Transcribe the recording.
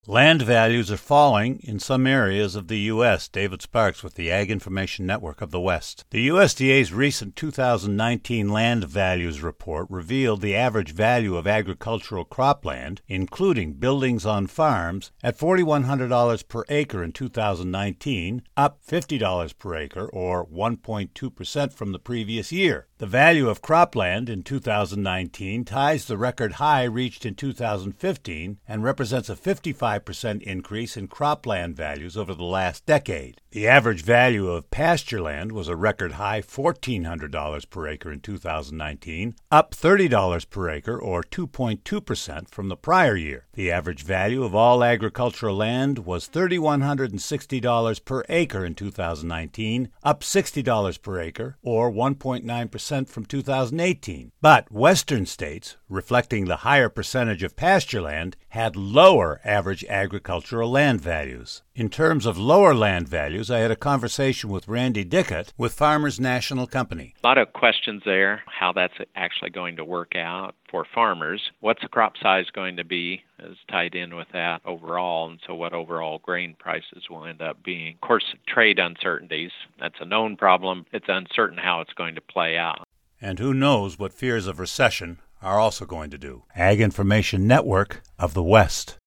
Land values are falling in some areas of the U.S. David Sparks with the Ag Information Network of the West. The USDA's recent 2019 land values report revealed the average value of agricultural cropland, including buildings on farms, at $4,100 per acre in 2019, up $50 per acre, or 1.2% from the previous year. The value of cropland in 2019 ties the record high reached in 2015 and represents a 55% increase in cropland values over the last decade. The average value of pastureland was a record high $1,400 per acre in 2019, up $30 per acre or 2.2% from the prior year. The average value of all agricultural land was $3,160 per acre in 2019, up $60 per acre or 1.9% from 2018. But western states, reflecting the higher percentage of pastureland, had lower average agricultural land values. In terms of lower land values, I had a conversation with Randy Dickett with Farmers National Company. A lot of questions there, how that's actually going to work out for farmers. What's the crop size going to be is tied in with that overall, and so what overall grain prices will end up being. Of course, trade uncertainties, that's a known problem. It's uncertain how it's going to play out. And who knows what fears of recession are also going to do. Ag Information Network of the West.